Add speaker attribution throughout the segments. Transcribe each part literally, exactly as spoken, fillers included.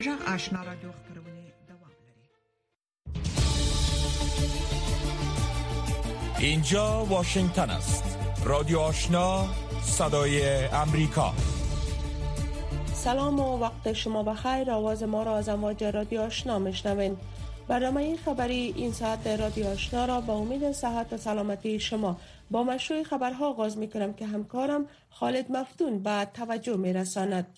Speaker 1: ژغ آشنا رادیو خبرونه دوام لري.
Speaker 2: اینجا واشنگتن است. رادیو آشنا، صدای امریکا.
Speaker 3: سلام و وقت شما بخیر. آواز ما را از امواج رادیو آشنا میشنوین. برنامه خبری این ساعت رادیو آشنا را با امید صحت و سلامتی شما با مشروع خبرها آغاز میکنم که همکارم خالد مفتون به توجه میرساند.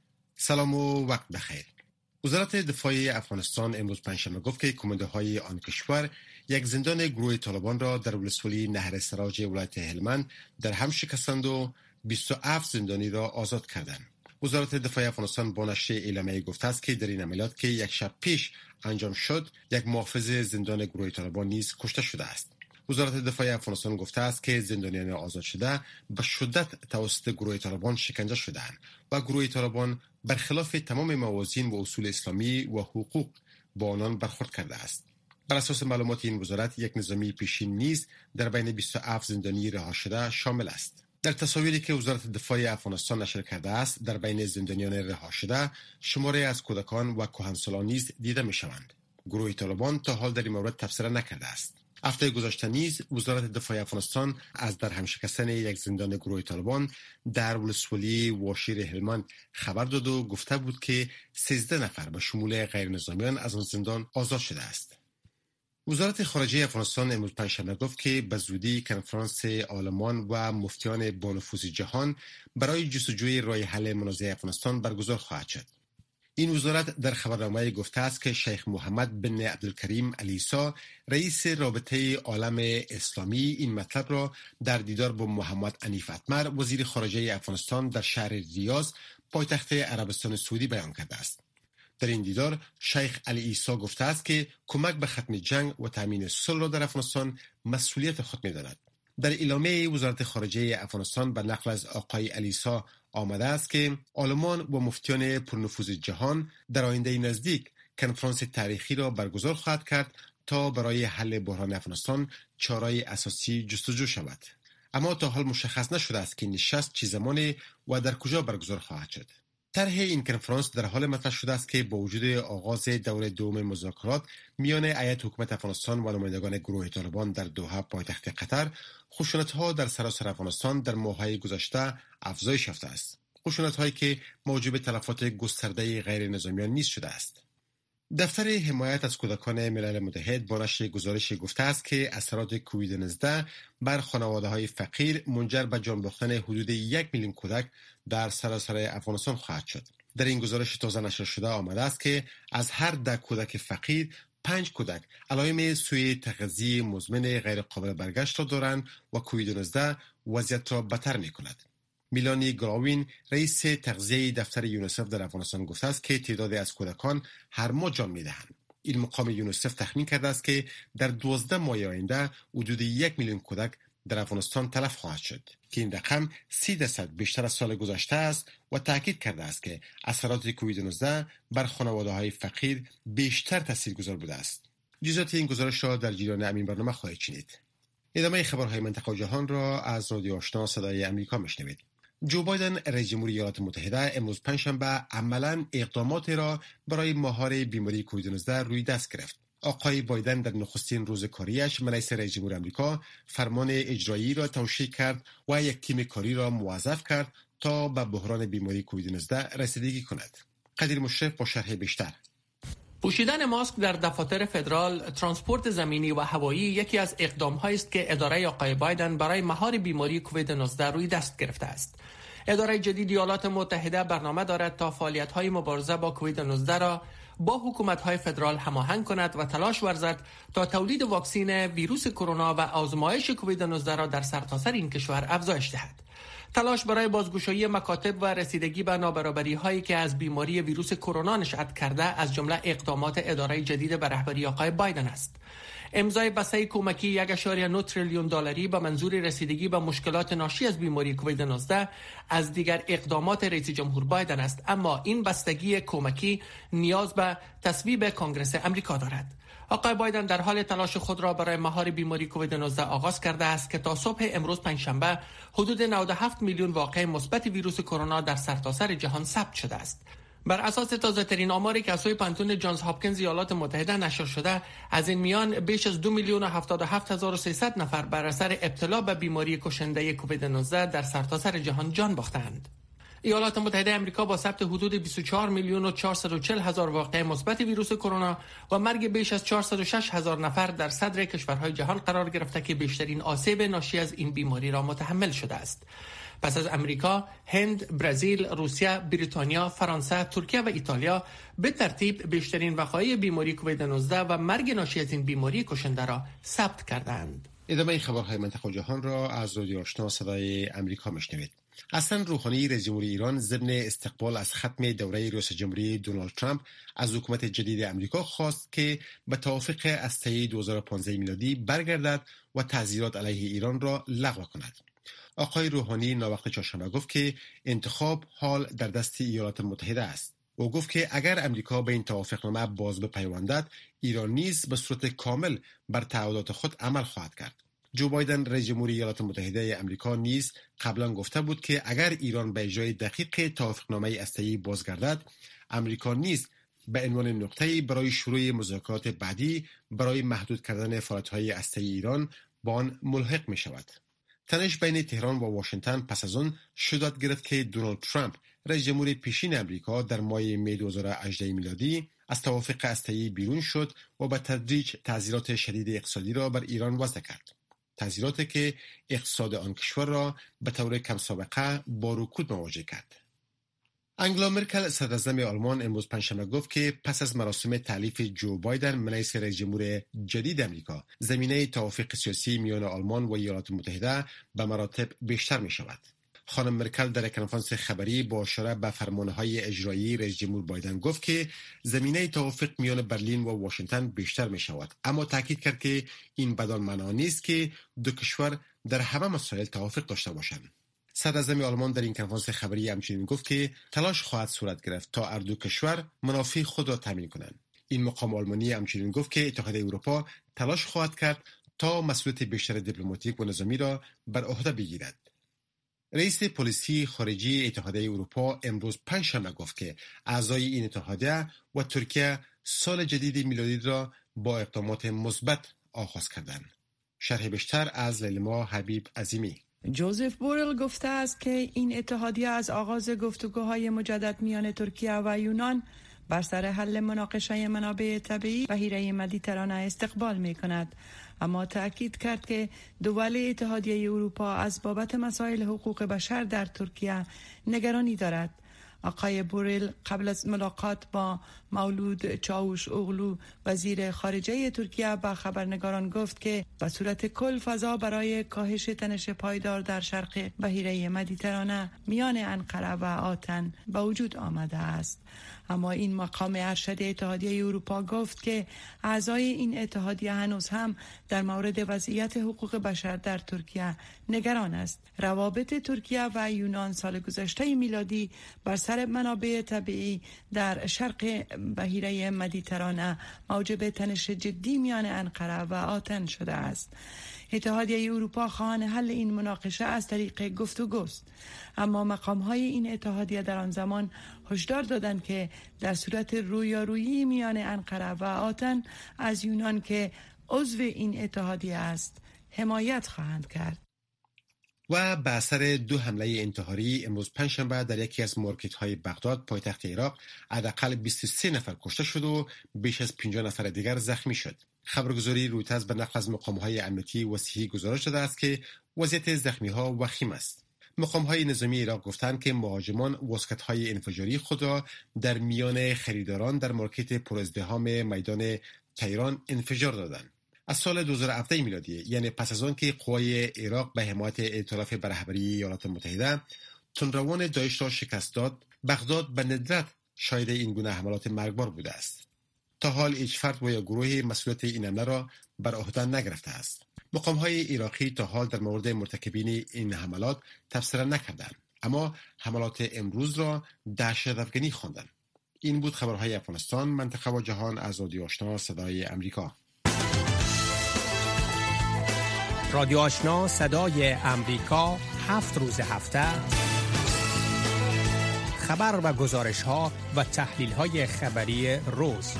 Speaker 4: سلام و وقت بخیر. وزارت دفاع افغانستان امروز پنجشنبه گفت که کمانده های آن کشور یک زندان گروه طالبان را در ولسوالی نهر سراج ولایت هلمند در هم شکستند و بیست و هفت زندانی را آزاد کردند. وزارت دفاع افغانستان با نشر اعلامیه گفته است که در این عملیات که یک شب پیش انجام شد، یک محافظ زندان گروه طالبان نیز کشته شده است. وزارت دفاع افغانستان گفته است که زندانیان آزاد شده به شدت توسط گروه طالبان شکنجه شدند و گروه طالبان برخلاف تمام موازین و اصول اسلامی و حقوق با آنان برخورد کرده است. بر اساس معلومات این وزارت، یک نظامی پیشین نیز در بین بیست و هفت زندانی رها شده شامل است. در تصاویری که وزارت دفاع افغانستان نشر کرده است، در بین زندانیان رها شده شماره از کودکان و کهنسالان نیز دیده می شوند. گروه طالبان تا حال در این مورد تبصره نکرده است. هفته گذشته نیز وزارت دفاع افغانستان از در هم شکستن یک زندان گروه طالبان در ولسوالی واشیر هلمند خبر داد و گفته بود که سیزده نفر به شمول غیر نظامیان از آن زندان آزاد شده است. وزارت خارجه افغانستان امروز پنجشنبه گفت که به زودی کنفرانس عالمان و مفتیان با نفوذ جهان برای جستجوی راه حل منازعه افغانستان برگزار خواهد شد. این وزارت در خبرنامه گفته است که شیخ محمد بن عبدالکریم العیسی، رئیس رابطه عالم اسلامی، این مطلب را در دیدار با محمد عنیف اتمر، وزیر خارجه افغانستان، در شهر ریاض، پایتخت عربستان سعودی بیان کرده است. در این دیدار شیخ العیسی گفته است که کمک به ختم جنگ و تامین صلح را در افغانستان مسئولیت خود می‌داند. در اعلامیه وزارت خارجه افغانستان به نقل از آقای العیسی آمده است که عالمان و مفتیان پرنفوذ جهان در آینده نزدیک کنفرانس تاریخی را برگزار خواهد کرد تا برای حل بحران افغانستان چاره‌ای اساسی جستجو شود. اما تا حال مشخص نشده است که نشست چه زمان و در کجا برگزار خواهد شد. طرح این کنفرانس در حال مطرح شده است که با وجود آغاز دور دوم مذاکرات میان هیئت حکومت افغانستان و نمایندگان گروه طالبان در دوحه پایتخت قطر، خشونت‌ها در سراسر افغانستان در ماه‌های گذشته افزایش یافته است. خشونت‌هایی که موجب تلفات گسترده غیر نظامیان نیز شده است. دفتر حمایت از کودکان ملل متحد با نشر گزارش گفته است که اثرات کووید نوزده بر خانواده‌های فقیر منجر به جان باختن حدود یک میلیون کودک در سراسر افغانستان خواهد شد. در این گزارش تازه نشر شده آمده است که از هر ده کودک فقیر، پنج کودک علائم سوء تغذیه مزمن غیر قابل برگشت را دارند و کووید نوزده وضعیت را بدتر می‌کند. میلانی گراوین، رئیس تغذیه دفتر یونیسف در افغانستان گفته است که تعدادی از کودکان هر ماه جان می‌دهند. این مقام یونیسف تخمین کرده است که در دوازده ماه آینده حدود یک میلیون کودک در افغانستان تلف خواهد شد که این رقم سی درصد بیشتر از سال گذشته است و تاکید کرده است که اثرات کووید نوزده بر خانواده‌های فقیر بیشتر تاثیرگذار بوده است. جزئیات این گزارش را در جریان همین برنامه خواهید شنید. ادامه خبرهای منطقه و جهان را از رادیو آشنا صدای امریکا میشنوید. جو بایدن رئیس جمهوری ایالات متحده امروز پنجشنبه عملاً اقداماتی را برای مهار بیماری کووید نوزده روی دست گرفت. آقای بایدن در نخستین روز کاریش مجلس رئیس جمهور آمریکا فرمان اجرایی را توشیح کرد و یک تیم کاری را موظف کرد تا به بحران بیماری کووید نوزده رسیدگی کند. قدیر مشرف با شرح بیشتر.
Speaker 5: پوشیدن ماسک در دفاتر فدرال، ترانسپورت زمینی و هوایی یکی از اقدام‌هایی است که اداره آقای بایدن برای مهار بیماری کووید نوزده روی دست گرفته است. اداره جدید ایالات متحده برنامه دارد تا فعالیت‌های مبارزه با کووید نوزده را با حکومت‌های فدرال هماهنگ کند و تلاش ورزد تا تولید واکسن ویروس کرونا و آزمایش کووید نوزده را در سرتاسر این کشور افزایش دهد. تلاش برای بازگشایی مکاتب و رسیدگی به نابرابری‌هایی که از بیماری ویروس کرونا نشأت کرده از جمله اقدامات اداره جدید به رهبری آقای بایدن است. امضای بسته کمکی یک و نه تریلیون دلاری به منظور رسیدگی به مشکلات ناشی از بیماری کووید نوزده از دیگر اقدامات رئیس جمهور بایدن است، اما این بستگی کمکی نیاز به تصویب کنگره آمریکا دارد. آقای بایدن در حال تلاش خود را برای مهار بیماری کووید نوزده آغاز کرده است که تا صبح امروز پنجشنبه حدود نود و هفت میلیون واقعه مثبت ویروس کرونا در سرتاسر جهان ثبت شده است. بر اساس تازه ترین آماری که از سوی پانتون جانز هاپکینز ایالات متحده نشر شده، از این میان بیش از دو میلیون و هفتاد و هفت هزار و سیصد نفر بر اثر ابتلا به بیماری کشنده کووید نوزده در سرتاسر جهان جان باختند. ایالات متحده آمریکا با ثبت حدود بیست و چهار میلیون و چهارصد و چهل هزار واقعه مثبت ویروس کرونا و مرگ بیش از چهارصد و شش هزار نفر در صدر کشورهای جهان قرار گرفته که بیشترین آسیب ناشی از این بیماری را متحمل شده است. پس از امریکا، هند، برزیل، روسیه، بریتانیا، فرانسه، ترکیه و ایتالیا به ترتیب بیشترین وقایع بیماری کووید نوزده و مرگ ناشی از این بیماری کشنده را ثبت کردند.
Speaker 4: ادامه خبرهای منطقه و جهان را از رادیو آشنا صدای امریکا میشنوید. حسن روحانی رئیس جمهوری ایران ضمن استقبال از ختم دوره ریاست جمهوری دونالد ترامپ از حکومت جدید امریکا خواست که به توافق استه دو هزار و پانزده میلادی برگردد و تعزیرات علیه ایران را لغو کند. آقای روحانی ناوقت چهارشنبه گفت که انتخاب حال در دست ایالات متحده است. او گفت که اگر امریکا به این توافقنامه باز بپیوندد، ایران نیز به صورت کامل بر تعهدات خود عمل خواهد کرد. جو بایدن رئیس جمهوری ایالات متحده آمریکا نیز قبلا گفته بود که اگر ایران به اجرای دقیق توافقنامه هسته‌ای بازگردد، امریکا نیز به عنوان نقطه‌ای برای شروع مذاکرات بعدی برای محدود کردن فعالیت‌های هسته‌ای ایران با آن ملحق می‌شود. تنش بین تهران و واشنگتن پس از آن شدت گرفت که دونالد ترامپ رئیس جمهور پیشین آمریکا در ماه می دو هزار و هجده میلادی از توافق هسته‌ای بیرون شد و به تدریج تعزیرات شدید اقتصادی را بر ایران وضع کرد. تعزیراتی که اقتصاد آن کشور را به طور کم سابقه با رکود مواجه کرد. انگلا مرکل صدراعظم آلمان امروز پنجشنبه گفت که پس از مراسم تألیف جو بایدن منیس رئیس جمهور جدید آمریکا، زمینه توافق سیاسی میان آلمان و ایالات متحده به مراتب بیشتر می شود. خانم مرکل در کنفرانس خبری با اشاره به فرمانهای اجرایی رئیس جمهور بایدن گفت که زمینه توافق میان برلین و واشنگتن بیشتر می شود، اما تاکید کرد که این بدان معنا نیست که دو کشور در همه مسائل توافق داشته باشند. صدراعظم آلمان در این کنفرانس خبری همچنین گفت که تلاش خواهد صورت گرفت تا هر دو کشور منافع خود را تامین کنند. این مقام آلمانی همچنین گفت که اتحادیه اروپا تلاش خواهد کرد تا مسئولیت بیشتر دیپلماتیک و نظامی را بر عهده بگیرد. رئیس پلیسی خارجی اتحادیه اروپا امروز پنجشنبه گفت که اعضای این اتحادیه و ترکیه سال جدید میلادی را با اقدامات مثبت آغاز کردند. شرح بیشتر از لیلما حبیب عظیمی.
Speaker 6: جوزف بورل گفته است که این اتحادیه از آغاز گفتگوهای مجدد میان ترکیه و یونان بر سر حل مناقشه منابع طبیعی بحیره مدیترانه استقبال می کند، اما تأکید کرد که دول اتحادیه اروپا از بابت مسائل حقوق بشر در ترکیه نگرانی دارد. آقای بورل قبل از ملاقات با مولود چاوش اوغلو وزیر خارجه ترکیه با خبرنگاران گفت که به صورت کل فضا برای کاهش تنش پایدار در شرق بحیره مدیترانه میان انقره و آتن به وجود آمده است. اما این مقام ارشد اتحادیه اروپا گفت که اعضای این اتحادیه هنوز هم در مورد وضعیت حقوق بشر در ترکیه نگران است. روابط ترکیه و یونان سال گذشته میلادی بر سر منابع طبیعی در شرق بحیره مدیترانه موجب تنش جدی میان انقره و آتن شده است. اتحادیه اروپا خواهان حل این مناقشه از طریق گفتگوست، اما مقام‌های این اتحادیه در آن زمان هشدار دادند که در صورت رویارویی میان انقره و آتن از یونان که عضو این اتحادیه است حمایت خواهند کرد.
Speaker 4: و به اثر دو حمله انتحاری امروز پنجشنبه در یکی از مارکت‌های بغداد پایتخت عراق حداقل بیست و سه نفر کشته شد و بیش از پنجاه نفر دیگر زخمی شد. خبرگزاری رویترز به نقل از مقام‌های امنیتی و صحی گزارش داده است که وضعیت زخمی‌ها وخیم است. مقام‌های نظامی عراق گفتند که مهاجمان واسکت‌های انفجاری خود را در میان خریداران در مارکت پرازدحام میدان تهران انفجار دادند. از سال دو هزار و هفده میلادی، یعنی پس از آن که قوای عراق به حمایت ائتلاف بر رهبری ایالات متحده تندروان داعش را شکست داد، بغداد به ندرت شاهد این گونه حملات مرگبار بوده است. تا حال هیچ فرد و یا گروهی مسئولیت این حمله را بر عهده نگرفته است. مقام‌های عراقی تا حال در مورد مرتکبین این حملات تبصره نکردند، اما حملات امروز را دهشت‌افکنی خواندند. این بود خبرهای افغانستان، منطقه و جهان از رادیو آشنا صدای امریکا.
Speaker 7: رادیو آشنا صدای امریکا هفت روز هفته خبر و گزارش ها و تحلیل های خبری روز.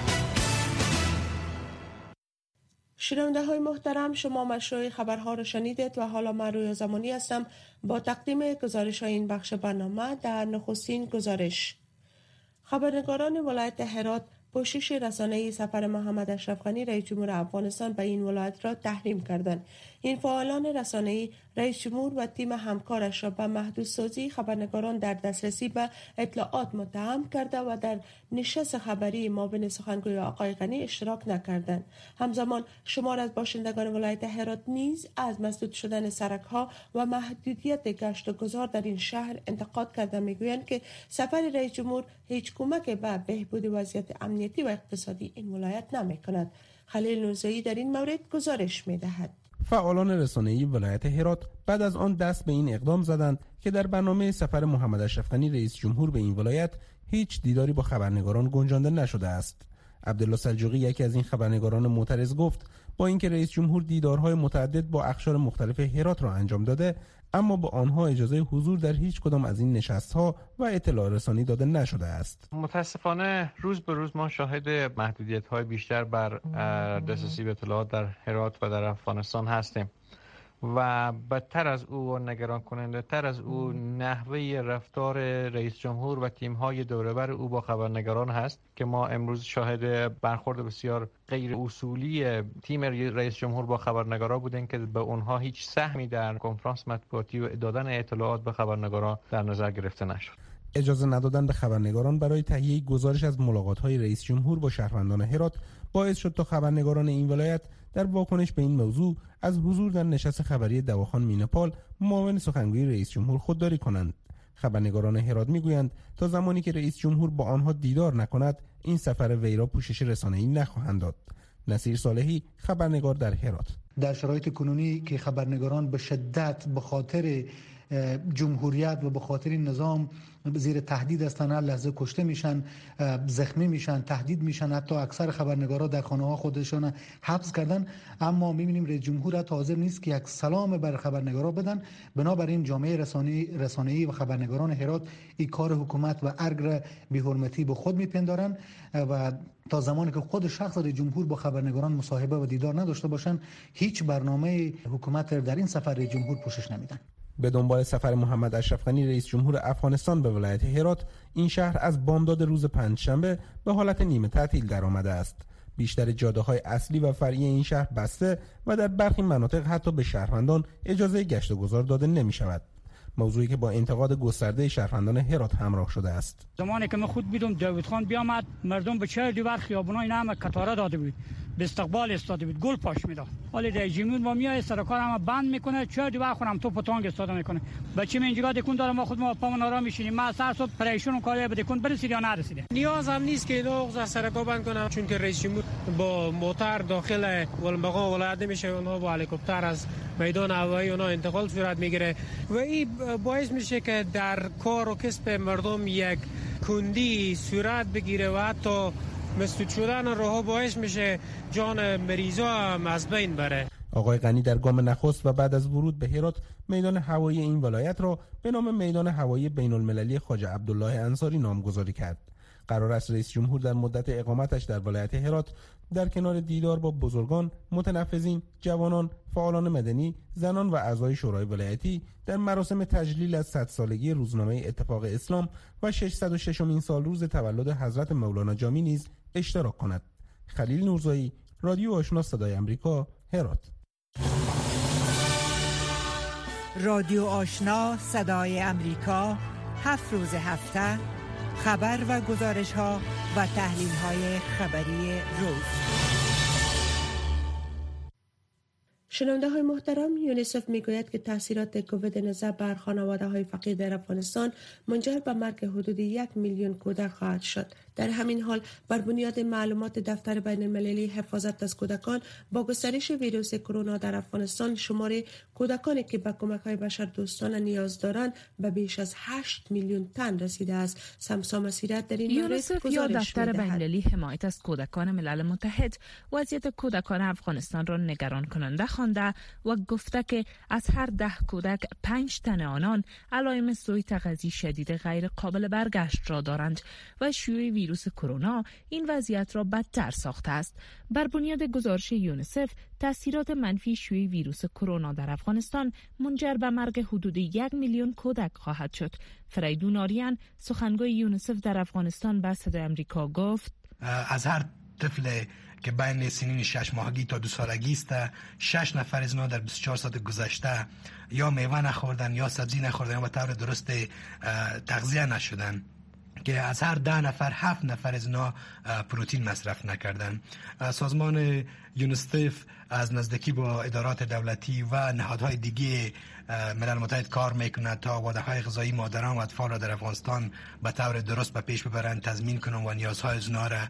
Speaker 3: شنونده های محترم، شما مشروع خبرها را شنیدید و حالا من رویا زمانی هستم با تقدیم گزارش های این بخش برنامه. در نخستین گزارش، خبرنگاران ولایت هرات پوشش رسانه‌ای سفر محمد اشرف غنی رئیس جمهور افغانستان به این ولایت را تحریم کردند. این فعالان رسانه‌ای رئیس جمهور و تیم همکارش را به محدودسازی خبرنگاران در دسترسی به اطلاعات متهم کرده و در نشست خبری مابین سخنگوی آقای غنی اشتراک نکردند. همزمان شمار از باشندگان ولایت هرات نیز از مسدود شدن سرک‌ها و محدودیت گشت و گذار در این شهر انتقاد کرده میگویند که سفر رئیس جمهور هیچ کمک به بهبود وضعیت امنیتی و اقتصادی این ولایت نمی‌کند. خلیل نورزایی در این مورد گزارش می‌دهد.
Speaker 8: فعالان رسانه‌ای ولایت هرات بعد از آن دست به این اقدام زدند که در برنامه سفر محمد اشرف غنی رئیس جمهور به این ولایت هیچ دیداری با خبرنگاران گنجانده نشده است. عبدالله سلجوقی، یکی از این خبرنگاران معترض، گفت با اینکه رئیس جمهور دیدارهای متعدد با اقشار مختلف هرات را انجام داده، اما با آنها اجازه حضور در هیچ کدام از این نشست‌ها و اطلاع رسانی داده نشده است.
Speaker 9: متاسفانه روز به روز ما شاهد محدودیت‌های بیشتر بر دسترسی به اطلاعات در هرات و در افغانستان هستیم و بدتر از او و نگران کننده تر از او نحوه رفتار رئیس جمهور و تیم‌های دوربر او با خبرنگاران هست که ما امروز شاهد برخورد بسیار غیر اصولی تیم رئیس جمهور با خبرنگاران بودیم که به اونها هیچ سهمی در کنفرانس مطبوعاتی و دادن اطلاعات به خبرنگاران در نظر گرفته نشد.
Speaker 8: اجازه ندادن به خبرنگاران برای تهیه گزارش از ملاقات‌های رئیس جمهور با شهروندان هرات باعث شد تا خبرنگاران این ولایت در واکنش به این موضوع از حضور در نشست خبری دواخان مینپال معاون سخنگوی رئیس جمهور خودداری کنند. خبرنگاران هرات میگویند تا زمانی که رئیس جمهور با آنها دیدار نکند این سفر وی را پوشش رسانه‌ای نخواهند داد. نصیر صالحی، خبرنگار در هرات:
Speaker 10: در شرایط کنونی که خبرنگاران به شدت به خاطر جمهوریت و به خاطر نظام زیر تهدید هستند، هر لحظه کشته میشن، زخمی میشن، تهدید میشن، حتی اکثر خبرنگارا در خانه ها خودشون حبس کردن، اما میبینیم رئیس جمهور حتی حاضر نیست که یک سلام بر خبرنگارا بدن. بنابراین جامعه رسانه‌ای رسانه‌ای و خبرنگاران هرات این کار حکومت و ارگ را بی‌حرمتی به خود میپندارن و تا زمانی که خود شخص رئیس جمهور با خبرنگاران مصاحبه و دیدار نداشته باشن هیچ برنامه حکومت در این سفر رئیس جمهور پوشش نمیدن.
Speaker 8: به دنبال سفر محمد اشرف غنی رئیس جمهور افغانستان به ولایت هرات، این شهر از بامداد روز پنجشنبه به حالت نیمه تعطیل درآمده است. بیشتر جاده‌های اصلی و فرعی این شهر بسته و در برخی مناطق حتی به شهروندان اجازه گشت و گذار داده نمی‌شود. موضوعی که با انتقاد گسترده شهروندان هرات همراه شده است.
Speaker 11: زمانی که من خود بیدم داوود خان بیامد، مردم به چهار دیوار خیابونای نام کتاره داده بود، به استقبال استاده بود، گل پاش میداد. حالا رئیس جمهور ما میاد سرکار هم بند میکنه، چهار دیوار خونم تو پتانگ استاده میکنه. بچه من اینجا دکون داره، ما خود ما پامون آرام میشینیم. ما سر صبح پریشون کاری به دکون برسید یا نرسیده.
Speaker 12: نیاز هم نیست که اینا سرکار بند کنه، چون که رئیس جمهور با موتر داخل ولنبقا ولایت نمیشه، اونها با هلیکوپتر از میدان هوایی اونها انتقال صورت میگیره و این باعث میشه که در کار و کسب مردم یک کندی صورت بگیره و حتی مسدود شدن راهها باعث میشه جان مریضا هم از بین بره.
Speaker 8: آقای غنی در گام نخست و بعد از ورود به هرات میدان هوایی این ولایت را به نام میدان هوایی بین المللی خواجه عبدالله انصاری نامگذاری کرد. قرار است رئیس جمهور در مدت اقامتش در ولایت هرات در کنار دیدار با بزرگان، متنفذین، جوانان، فعالان مدنی، زنان و اعضای شورای ولایتی در مراسم تجلیل از صد سالگی روزنامه اتفاق اسلام و ششصد و ششمین سال روز تولد حضرت مولانا جامی نیز اشتراک کند. خلیل نورزایی، رادیو آشنا صدای امریکا، هرات.
Speaker 1: رادیو آشنا صدای امریکا، هفت روز هفته خبر و گزارش ها و تحلیل های خبری روز.
Speaker 3: شنونده های محترم، یونیسف میگوید که تاثیرات کووید نوزده بر خانواده های فقیر در افغانستان منجر به مرگ حدود یک میلیون کودک خواهد شد. در همین حال بر بنیاد معلومات دفتر بین المللی حفاظت از کودکان با گسترش ویروس کرونا در افغانستان شمار کودکانی که به کمک‌های بشردوستانه نیاز دارند به بیش از هشت میلیون تن رسیده است. سمسا مسیرت در این
Speaker 13: یونیسف یا دفتر بین المللی حمایت از کودکان ملل متحد وضعیت کودکان افغانستان را نگران کننده خوانده و گفته که از هر ده کودک پنج تن آنان علائم سوء تغذیه شدید غیر قابل برگشت را دارند و شیوع ویروس کرونا این وضعیت را بدتر ساخته است. بر بنیاد گزارش یونیسف تاثیرات منفی شیوع ویروس کرونا در افغانستان منجر به مرگ حدود یک میلیون کودک خواهد شد. فریدون آریان سخنگوی یونیسف در افغانستان به صدای آمریکا گفت
Speaker 14: از هر طفل که بین سنین شش ماهگی تا دو سالگی است، شش نفر از اینا در بیست و چهار ساعت گذشته یا میوه نخوردن یا سبزی نخوردن یا به طور درست تغذیه نشدن، که از هر ده نفر هفت نفر از اینا پروتئین مصرف نکردن. سازمان یونیسف از نزدیکی با ادارات دولتی و نهادهای دیگه ملل متحد کار میکنه تا وعده‌های غذایی مادران و اطفال را در افغانستان به طور درست به پیش ببرند، تضمین کنند و نیازهای اونها را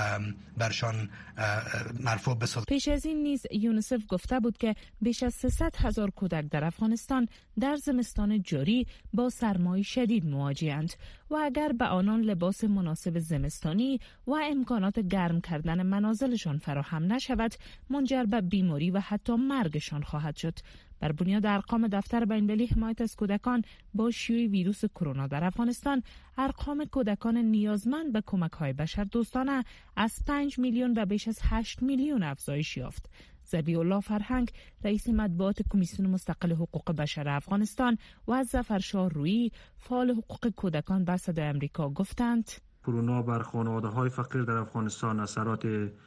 Speaker 14: برشان مرفوع بسازند.
Speaker 13: پیش از این نیز یونیسف گفته بود که بیش از سیصد هزار کودک در افغانستان در زمستان جاری با سرمای شدید مواجه‌اند و اگر به آنان لباس مناسب زمستانی و امکانات گرم کردن منازلشان فراهم نشود منجر به بیماری و حتی مرگشان خواهد شد. بر بنیاد ارقام دفتر بین المللی حمایت از کودکان با شیوع ویروس کرونا در افغانستان، ارقام کودکان نیازمند به کمک‌های بشردوستانه از پنج میلیون به بیش از هشت میلیون افزایش یافت. ذبیح الله فرهنگ رئیس مطبوعات کمیسیون مستقل حقوق بشر افغانستان و ظفرشاه رویی فعال حقوق کودکان به صدای آمریکا گفتند
Speaker 15: کرونا بر خانواده‌های فقیر در افغانستان اثرات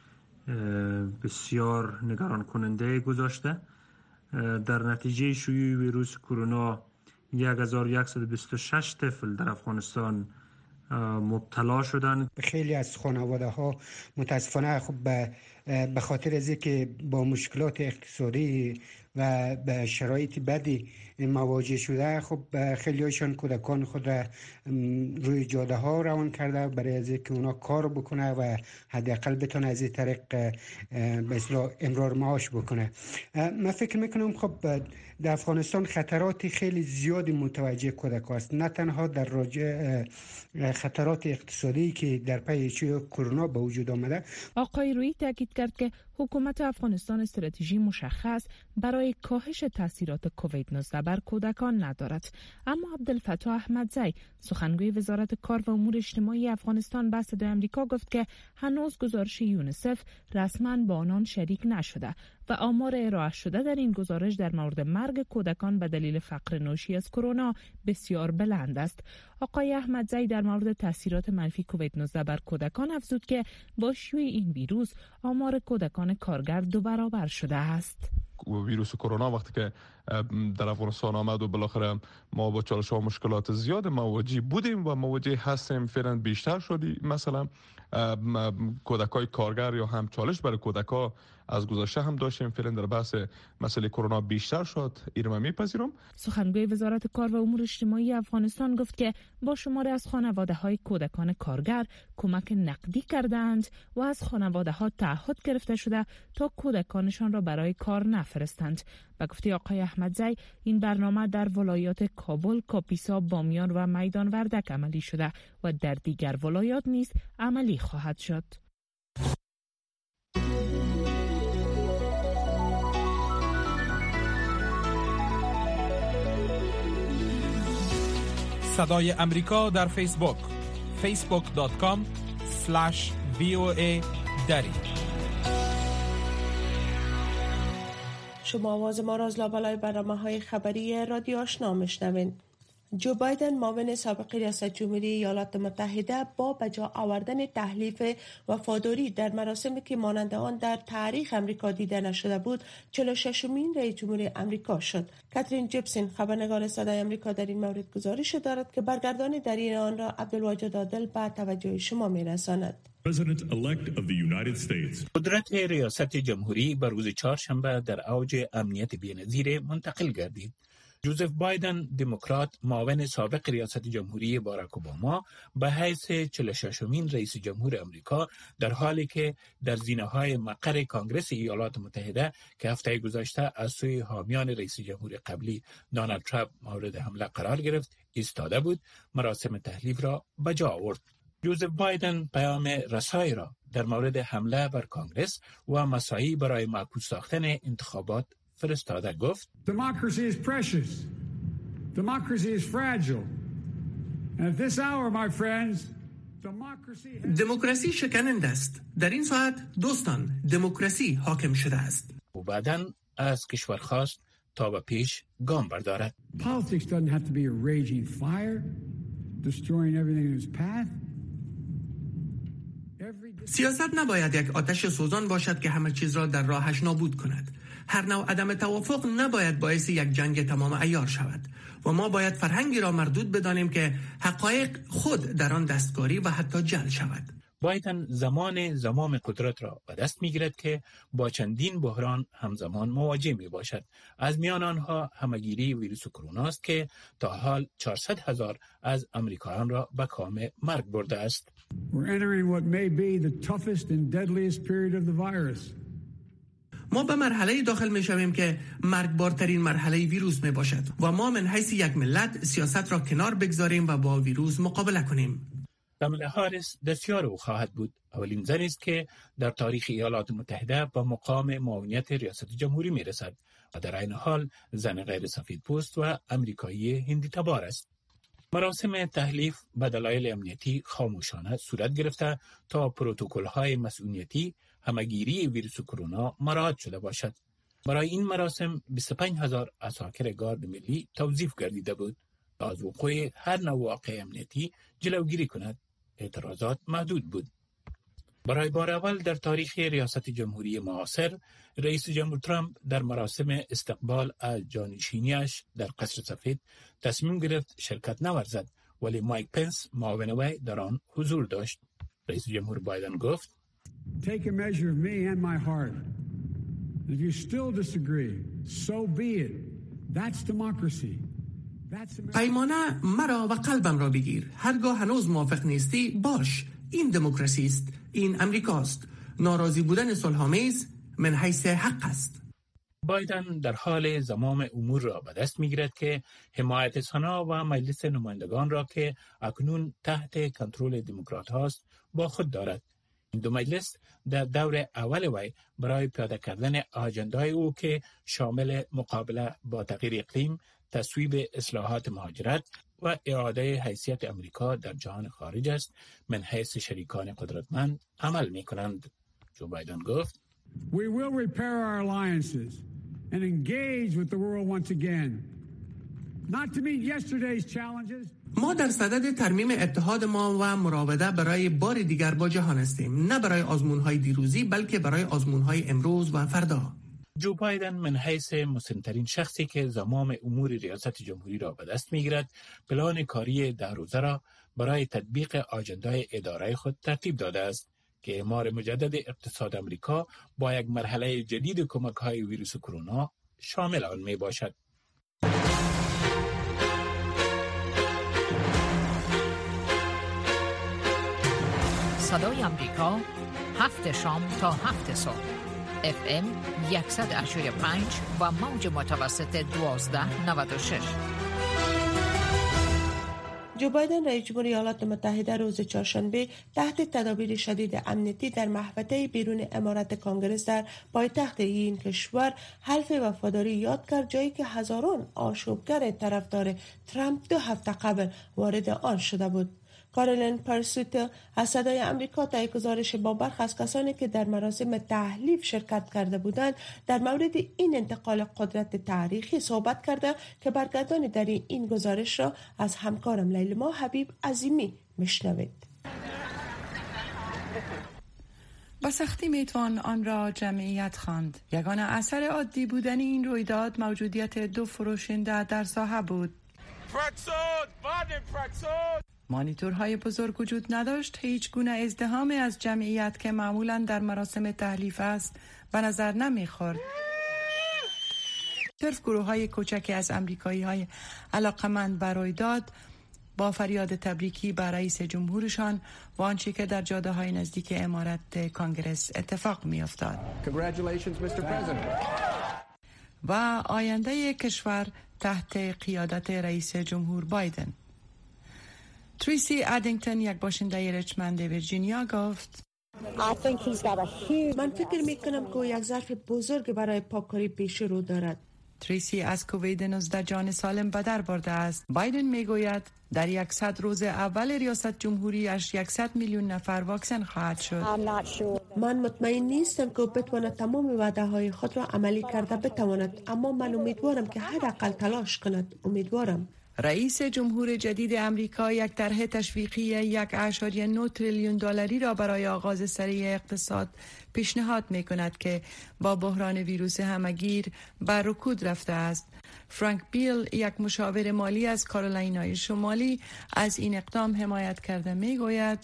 Speaker 15: بسیار نگران کننده گذاشته. در نتیجه شیوع ویروس کرونا یک هزار و صد و بیست و شش طفل در افغانستان مبتلا شدند.
Speaker 16: خیلی از خانواده ها متاسفانه خب به خاطر از اینکه با مشکلات اقتصادی و به شرایط بدی مواجه شده، خب خیلی هایشان کودکان خود را روی جاده ها روان کرده برای از اینکه اونا کار بکنه و حداقل بتونه از این طریق به اصطلاح امرار معاش بکنه. من فکر میکنم خب در افغانستان خطرات خیلی زیادی متوجه کودک است، نه تنها در راجع خطرات اقتصادی که در پی شیوع کرونا به وجود آمده.
Speaker 13: آقای رویی تاکید کرد که حکومت افغانستان استراتژی مشخص برای کاهش تاثیرات کووید نوزده بر کودکان ندارد. اما عبدالفتاح احمدزی سخنگوی وزارت کار و امور اجتماعی افغانستان به صدای آمریکا گفت که هنوز گزارش یونیسف رسما با آنان شریک نشده و آمار ارائه شده در این گزارش در مورد مرگ کودکان به دلیل فقر ناشی از کرونا بسیار بلند است. آقای احمدزی در مورد تاثیرات منفی کووید نوزده بر کودکان افزود که با شیوع این ویروس آمار کودکان کارگر دو برابر شده است.
Speaker 17: ویروس کرونا وقتی که در افغانستان آمد و بالاخره ما با چالش ها و مشکلات زیاد مواجه بودیم و مواجه هستیم، فعلا بیشتر شدی. مثلا کودکای کارگر یا هم چالش برای کودکا از گذشته هم داشتیم، فعلا در بحث مسئله کرونا بیشتر شد. اینو میپذیرم.
Speaker 13: سخنگوی وزارت کار و امور اجتماعی افغانستان گفت که با شماری از خانواده‌های کودکان کارگر کمک نقدی کردند و از خانواده‌ها تعهد گرفته شده تا کودکانشان را برای کار نفرستند. به گفته آقای احمدزی این برنامه در ولایات کابل، کاپیسا، بامیان و میدان وردک عملی شده و در دیگر ولایات نیز عملی خواهد شد.
Speaker 2: صدای امریکا در فیسبوک فیسبوک دات کام اسلش وی او ای دری.
Speaker 3: شما آواز ما را از لابلای برنامه‌های خبری رادیو آشنا میشنوین. جو بایدن معاون سابق ریاست جمهوری ایالات متحده با بجا آوردن تحلیف وفاداری در مراسمی که مانند آن در تاریخ امریکا دیده نشده بود چهل و ششمین رئیس جمهور امریکا شد. کاترین جیپسون خبرنگار صدای امریکا در این مورد گزارش دارد که برگردان در این آن را عبدالواجد عادل به توجه شما میرساند.
Speaker 18: قدرت ریاست جمهوری بر روز چهارشنبه در اوج امنیت بی‌نظیر منتقل گردید. جوزف بایدن دموکرات معاون سابق ریاست جمهوری باراک اوباما به حیث چهل و ششمین رئیس جمهور امریکا در حالی که در زینه‌های مقر کانگرس ایالات متحده که هفته گذشته از سوی حامیان رئیس جمهور قبلی دونالد ترامپ مورد حمله قرار گرفت ایستاده بود، مراسم تحلیف را به جا آورد. جوزف بایدن پیام رسای را در مورد حمله بر کانگرس و مساعی برای معکوس ساختن انتخابات فرستاده گفت:
Speaker 19: Democracy is precious. Democracy is fragile. And at this hour, my friends, democracy has...
Speaker 5: دموکراسی شکننده است. در این ساعت دوستان، دموکراسی حاکم شده است.
Speaker 18: و بعداً از کشور خواست تا به پیش گام بردارد.
Speaker 19: Politics doesn't have to be a raging fire, destroying everything in its path.
Speaker 5: سیاست نباید یک آتش سوزان باشد که همه چیز را در راهش نابود کند. هر نوع عدم توافق نباید باعث یک جنگ تمام عیار شود و ما باید فرهنگی را مردود بدانیم که حقایق خود در آن دستکاری و حتی جل شود.
Speaker 18: بایدن زمان زمام قدرت را به دست می‌گیرد که با چندین بحران همزمان مواجه می‌باشد. از میان آنها همه‌گیری ویروس کرونا است که تا حال چهارصد هزار از امریکایان را به کام مرگ برده است.
Speaker 19: We're entering what may be the toughest and deadliest period of the virus.
Speaker 5: ما به مرحله داخل می شویم که مرگبارترین مرحله ویروس می باشد و ما من حیث یک ملت سیاست را کنار بگذاریم و با ویروس مقابله کنیم.
Speaker 18: کامالا هاریس دستیار او خواهد بود. اولین زنی است که در تاریخ ایالات متحده به مقام معاونیت ریاست جمهوری می رسد و در عین حال زن غیر سفید پوست و امریکایی هندی تبار است. مراسم تحلیف به دلایل امنیتی خاموشانه صورت گرفته تا پروتکل‌های مسئولیتی همه‌گیری ویروس کرونا مراعات شده باشد. برای این مراسم بیست و پنج هزار عساکر گارد ملی توظیف گردیده بود تا از وقوع هر نوع واقعه امنیتی جلوگیری کند. اعتراضات محدود بود. برای بار اول در تاریخ ریاست جمهوری معاصر، رئیس جمهور ترامپ در مراسم استقبال از جانشینیش در قصر سفید تصمیم گرفت شرکت نورزد، ولی مایک پنس معاون وی در آن حضور داشت. رئیس جمهور بایدن گفت:
Speaker 19: Take a measure of me and my heart. If you still disagree, so be it. That's democracy.
Speaker 5: پیمانه مرا و قلبم را بگیر. هرگاه هنوز موافق نیستی باش. این دموکراسی است. این امریکاست. ناراضی بودن صلح‌آمیز من حیث حق است.
Speaker 18: بایدن در حال زمام امور را به دست می‌گیرد که حمایت سنا و مجلس نمایندگان را که اکنون تحت کنترل دموکرات هاست با خود دارد. این دو مجلس در دور اول وی برای پیاده کردن آژندای او که شامل مقابله با تغییر اقلیم، تصویب اصلاحات مهاجرت و اعاده حیثیت امریکا در جهان خارج است، من حیث شریکان قدرتمند عمل می کنند. جو بایدن گفت:
Speaker 19: We will repair our alliances and engage with the world once again. Not to meet yesterday's challenges.
Speaker 5: ما در صدد ترمیم اتحاد ما و مراوده برای بار دیگر با جهان هستیم، نه برای آزمون‌های دیروزی بلکه برای آزمون‌های امروز و فردا.
Speaker 18: جو بایدن من حیث مسن‌ترین شخصی که زمام امور ریاست جمهوری را به دست می‌گیرد، پلان کاری ده روزه را برای تطبیق آژندای اداره خود ترتیب داده است که اعمار مجدد اقتصاد امریکا با یک مرحله جدید کمک‌های ویروس کرونا شامل آن میباشد.
Speaker 20: صدای امریکا، هفت شام تا هفت صبح، اف ام صد و هشتاد و پنج و موج متوسط دوازده نود و شش.
Speaker 3: جو بایدن رئیس جمهور ایالات متحده روز چهارشنبه تحت تدابیر شدید امنیتی در محوطه بیرون عمارت کانگرس در پایتخت این کشور حلف وفاداری یاد کرد، جایی که هزاران آشوبگر طرفدار ترامپ دو هفته قبل وارد آن شده بود. کارولین پرسوت از صدای امریکا طی گزارش با برخی از کسانی که در مراسم تحلیف شرکت کرده بودند در مورد این انتقال قدرت تاریخی صحبت کرده که برگردانی در این گزارش را از همکارم لیلما حبیب عظیمی میشنوید.
Speaker 6: با سختی میتوان آن را جمعیت خواند. یگانه اثر عادی بودن این رویداد موجودیت دو فروشنده در ساحه بود. مانیتورهای بزرگ وجود نداشت. هیچ گونه ازدحام از جمعیت که معمولاً در مراسم تحلیف است به نظر نمیخورد. طرف گروه های کوچکی از امریکایی های علاقمند به رویداد با فریاد تبریکی به رئیس جمهورشان و آنچه که در جاده های نزدیک عمارت کانگرس اتفاق می افتاد. و آینده کشور تحت قیادت رئیس جمهور بایدن. تریسی ادینگتون، یک باشنده ریچموند ویرجینیا، گفت
Speaker 3: من فکر می کنم که یک ظرف بزرگ برای پاککاری پیش رو دارد.
Speaker 6: تریسی از کووید نوزده جان سالم به در برده است. بایدن میگوید در صد روز اول ریاست جمهوری اش صد میلیون نفر واکسن خواهد شد.
Speaker 3: من مطمئن نیستم که بتواند تمام وعده های خود را عملی کرده بتواند، اما من امیدوارم که حداقل تلاش کند. امیدوارم.
Speaker 6: رئیس جمهور جدید امریکا یک طرح تشویقی یک و نه تریلیون دلاری را برای آغاز سریع اقتصاد پیشنهاد می کند که با بحران ویروس همگیر بر رکود رفته است. فرانک بیل، یک مشاور مالی از کارولینای شمالی، از این اقدام حمایت کرده می گوید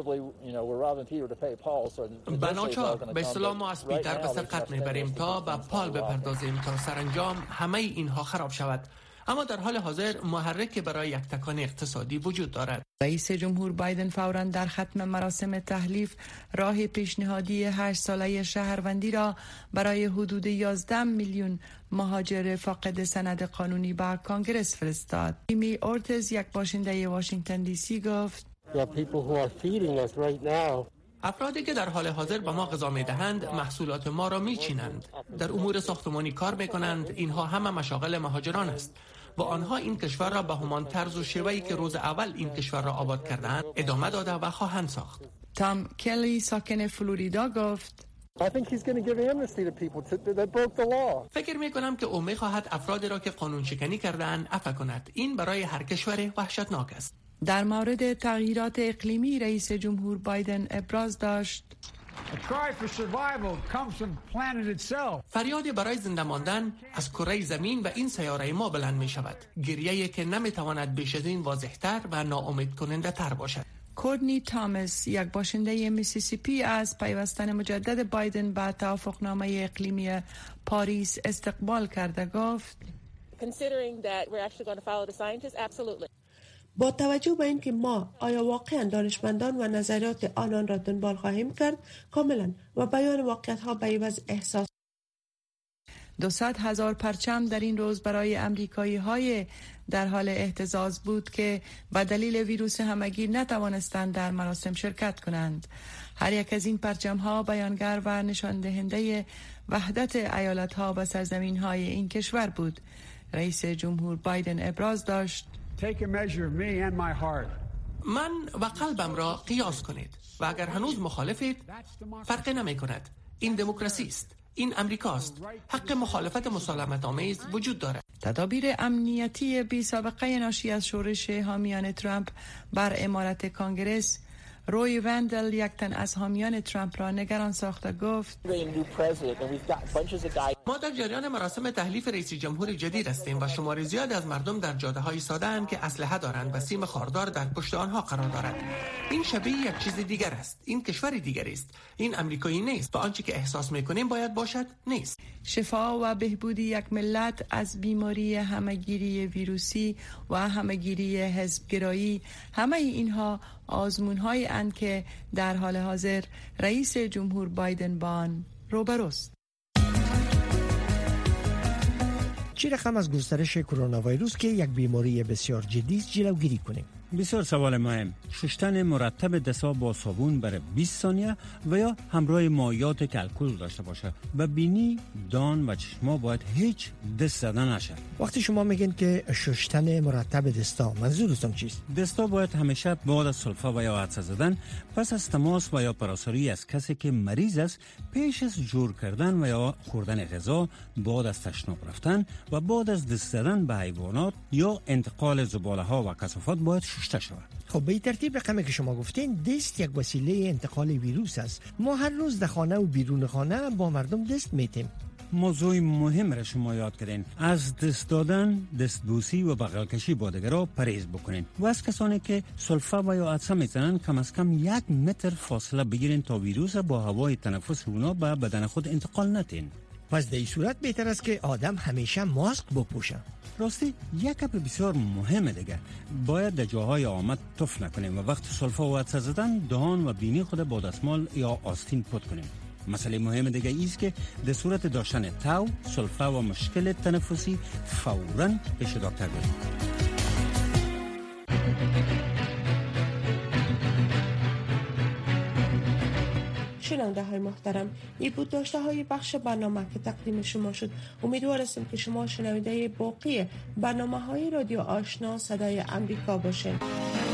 Speaker 5: بناچار به اصطلاح ما از پیتر به سرقت می بریم تا به پال بپردازیم تا سرانجام همه اینها خراب شود. اما در حال حاضر محرک برای یک تکان اقتصادی وجود دارد.
Speaker 6: رئیس جمهور بایدن فوراً در ختم مراسم تحلیف راه پیشنهادی هشت ساله شهروندی را برای حدود یازده میلیون مهاجر فاقد سند قانونی به کانگرس فرستاد. ایمی اورتز، یک باشنده واشنگتن دی سی، گفت
Speaker 5: افرادی که در حال حاضر به ما غذا می‌دهند محصولات ما را می‌چینند. در امور ساختمانی کار می‌کنند. اینها همه مشاغل مهاجران است. و آنها این کشور را به همان طرز و شیوهی که روز اول این کشور را آباد کردند ادامه داده و خواهند ساخت.
Speaker 6: تام کلی، ساکن فلوریدا، گفت
Speaker 5: فکر می‌کنم که او می‌خواهد افرادی را که قانون شکنی کرده‌اند عفو کند. این برای هر کشور وحشتناک است.
Speaker 6: در مورد تغییرات اقلیمی رئیس جمهور بایدن ابراز داشت
Speaker 5: فریادی برای زنده ماندن از کره زمین و این سیاره ما بلند می شود. گریه‌ای که نمی تواند بیش از این واضح‌تر و ناامید کننده تر باشد.
Speaker 6: کورتنی تامس، یک باشنده میسیسیپی، از پیوستن مجدد بایدن به توافقنامه اقلیمی پاریس استقبال کرده، گفت
Speaker 3: با توجه به اینکه ما آیا واقعا دانشمندان و نظریات آنان را دنبال خواهیم کرد، کاملا و بیان واقعیت ها به عوض احساس.
Speaker 6: دوصد هزار پرچم در این روز برای امریکایی های در حال احتجاج بود که به دلیل ویروس همگیر نتوانستند در مراسم شرکت کنند. هر یک از این پرچم ها بیانگر و نشان دهنده وحدت ایالت ها و سرزمین های این کشور بود. رئیس جمهور بایدن ابراز داشت
Speaker 5: من و قلبم را قیاس کنید و اگر هنوز مخالفید فرق نمی کند. این دموکراسی است. این امریکاست. حق مخالفت مسالمت آمیز وجود دارد.
Speaker 6: تدابیر امنیتی بی سابقه ناشی از شورش حامیان ترامپ بر عمارت کانگرس، روی وندل، یک تن از حامیان ترامپ، را نگران ساخته گفت
Speaker 5: ما در جریان مراسم تحلیف رئیس جمهور جدید هستیم و شمار زیاد از مردم در جاده های ساده اند که اسلحه دارند و سیم خاردار در پشت آنها قرار دارد. این شبیه یک چیز دیگر است. این کشور دیگری است. این امریکایی نیست و آنچه که احساس می‌کنیم باید باشد نیست.
Speaker 6: شفا و بهبودی یک ملت از بیماری همهگیری ویروسی و همهگیری حزبگرایی، همه اینها آزمون‌هایی اند که در حال حاضر رئیس جمهور بایدن با آن روبروست.
Speaker 21: چه رقم از گسترش کرونا ویروس که یک بیماری بسیار جدی است جلوگیری کنیم؟
Speaker 22: بسیار سوال مهم. شستن مرتب دست‌ها با صابون برای بیست ثانیه و یا همراه مایعات که الکل داشته باشه و بینی، دان و چشما باید هیچ دست زدن نشه.
Speaker 21: وقتی شما میگین که شستن مرتب دستا، منظورتون چیست؟
Speaker 22: دستا باید همیشه بعد از سلفه و یا عطسه زدن، پس از تماس و یا پراساری از کسی که مریض است، پیش از جور کردن و یا خوردن غذا، بعد از تشناب رفتن و بعد از دست زدن به حیوانات یا انتقال زباله ها و کثافات باید شسته شود.
Speaker 21: خب به این ترتیب رقمی که شما گفتین، دست یک وسیله انتقال ویروس است. ما هر روز در خانه و بیرون خانه با مردم دست میتیم.
Speaker 22: موضوع مهم را شما یاد کردین. از دست دادن، دستبوسی و بغل کشی با دیگران پرهیز بکنین و از کسانی که سلفه و یا عطسه میزنن کم از کم یک متر فاصله بگیرین تا ویروس با هوای تنفس اونا به بدن خود انتقال ندین.
Speaker 21: پس در این صورت بهتر است که آدم همیشه ماسک بپوشه.
Speaker 22: راستی یک گپ بسیار مهمه دیگه، باید در جاهای آمد تف نکنیم و وقت سلفا و عطسه زدن دهان و بینی خود با دستمال یا آستین پاک کنیم. مسئله مهم دیگه ایست که در صورت داشتن تاو، سلفا و مشکل تنفسی فوراً پیش دکتر بریم.
Speaker 3: شنونده های محترم، این بود داشته های بخش برنامه که تقدیم شما شد. امیدوارم که شما شنونده باقی برنامه های رادیو آشنا صدای امریکا باشید.